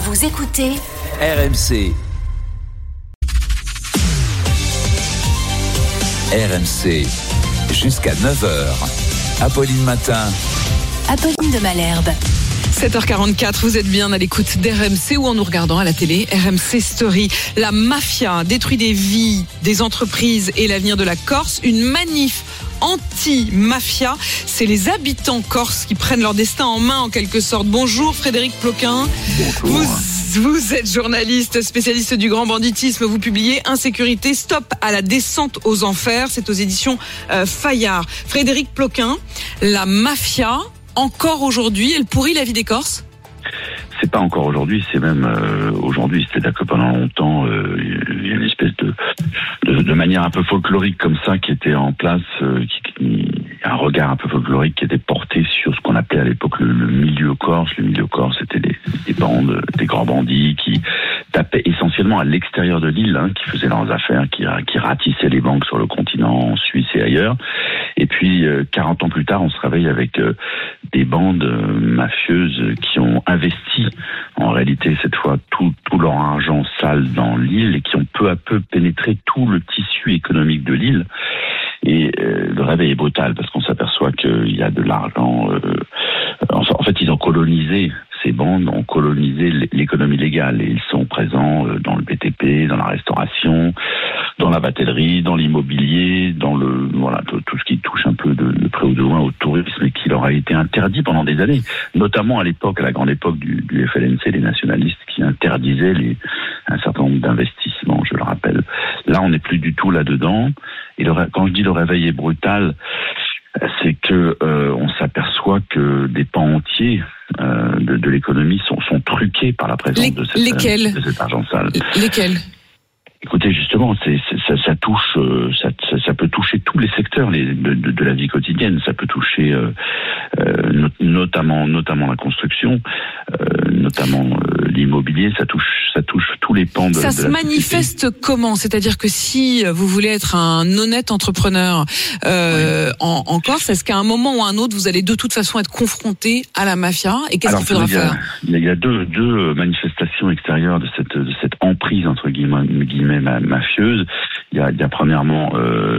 Vous écoutez RMC. RMC, jusqu'à 9h. Apolline Matin. Apolline de Malherbe. 7h44, vous êtes bien à l'écoute d'RMC ou en nous regardant à la télé, RMC Story. La mafia détruit des vies, des entreprises et l'avenir de la Corse. Une manif anti-mafia. C'est les habitants corses qui prennent leur destin en main en quelque sorte. Bonjour Frédéric Ploquin. Bonjour. Vous êtes journaliste, spécialiste du grand banditisme. Vous publiez Insécurité, stop à la descente aux enfers. C'est aux éditions Fayard. Frédéric Ploquin, la mafia, encore aujourd'hui, elle pourrit la vie des Corses ? C'est pas encore aujourd'hui, c'est même aujourd'hui. C'est-à-dire que pendant longtemps, il y a une espèce de manière un peu folklorique comme ça qui était en place, un regard un peu folklorique qui était porté sur ce qu'on appelait à l'époque le milieu corse. Le milieu corse, c'était des bandes, des grands bandits qui tapaient essentiellement à l'extérieur de l'île, qui faisaient leurs affaires, qui ratissaient les banques sur le continent, en Suisse et ailleurs. Et puis, 40 ans plus tard, on se réveille avec des bandes mafieuses qui ont investi, en réalité, cette fois, tout leur argent sale dans l'île et qui ont peu à peu pénétré tout le tissu économique de l'île. Et le réveil est brutal parce qu'on s'aperçoit qu'il y a de l'argent. En fait, ils ont colonisé, ces bandes ont colonisé l'économie légale et ils sont présents dans le BTP, dans la restauration, dans la batellerie, dans l'immobilier, dans tout ce qui touche un peu de près ou de loin au tourisme et qui leur a été interdit pendant des années, notamment à la grande époque du FLNC, les nationalistes qui interdisaient un certain nombre d'investissements, je le rappelle. Là, on n'est plus du tout là-dedans. Et quand je dis le réveil est brutal, c'est que on s'aperçoit que des pans entiers de l'économie sont truqués par la présence de cet argent sale. Lesquels ? Écoutez, justement, ça touche, ça peut toucher tous les secteurs de la vie quotidienne. Ça peut toucher notamment la construction, notamment l'immobilier. Ça touche tous les pans de la société. Ça se manifeste comment ? C'est-à-dire que si vous voulez être un honnête entrepreneur en Corse, est-ce qu'à un moment ou à un autre, vous allez de toute façon être confronté à la mafia ? Et qu'est-ce qu'il faudra faire ? Il y a deux manifestations extérieures de cette emprise entre guillemets mafieuse. Il y a premièrement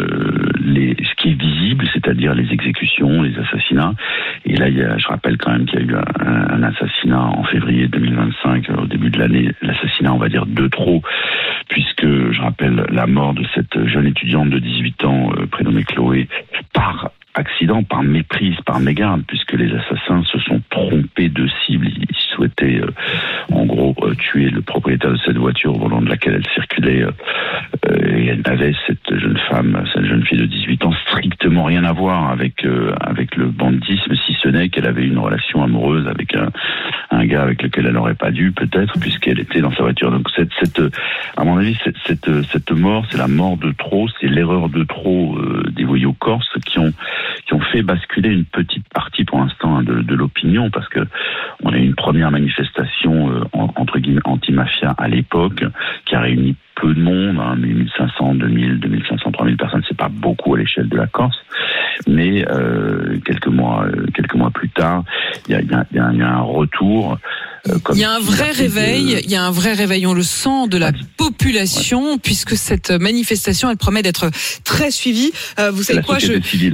ce qui est visible, c'est-à-dire les exécutions, les assassinats. Et là, je rappelle quand même qu'il y a eu un assassinat en février 2025, au début de l'année, l'assassinat, on va dire, de trop, puisque je rappelle la mort de cette jeune étudiante de 18 ans, prénommée Chloé, par accident, par méprise, par mégarde, puisque les assassins se sont trompés de cible. Ils souhaitaient, en gros, tuer le propriétaire de cette voiture au volant de laquelle elle circulait. Et elle n'avait, cette jeune fille de 18 ans, strictement rien à voir avec le banditisme, si ce n'est qu'elle avait une relation amoureuse avec un gars avec lequel elle n'aurait pas dû, peut-être, puisqu'elle était dans sa voiture. Donc, à mon avis, cette mort, c'est la mort de trop, c'est l'erreur de trop des voyous corses qui ont fait basculer une petite partie, pour l'instant, de l'opinion, parce que on a eu une première manifestation, entre guillemets, anti-mafia à l'époque, qui a réuni peu de monde, 1500, 2000, 2500, 3000 personnes, c'est pas beaucoup à l'échelle de la Corse, mais quelques mois plus tard, il y a un retour. Il y a un vrai réveil, on le sent, de la population, puisque cette manifestation, elle promet d'être très suivie. Vous savez quoi,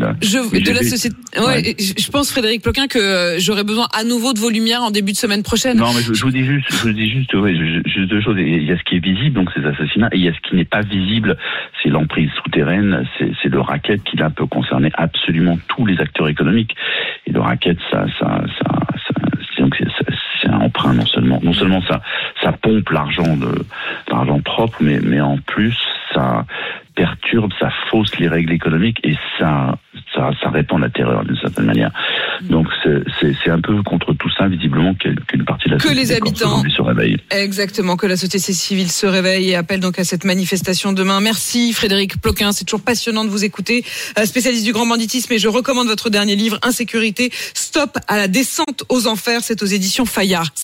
je pense, Frédéric Ploquin, que j'aurai besoin à nouveau de vos lumières en début de semaine prochaine. Non, mais je vous dis juste deux choses. Il y a ce qui est visible, donc ces assassinats, et il y a ce qui n'est pas visible, c'est l'emprise souterraine, c'est le racket qui là peut concerner absolument tous les acteurs économiques. Et le racket, c'est un emprunt, non seulement ça pompe l'argent propre, mais en plus ça perturbe, ça fausse les règles économiques et ça répand la terreur d'une certaine manière. Donc c'est un peu contre tout ça, visiblement, qu'une partie de la société les habitants se réveille. Exactement, que la société civile se réveille et appelle donc à cette manifestation demain. Merci Frédéric Ploquin, c'est toujours passionnant de vous écouter, spécialiste du grand banditisme, et je recommande votre dernier livre, Insécurité, stop à la descente aux enfers, c'est aux éditions Fayard.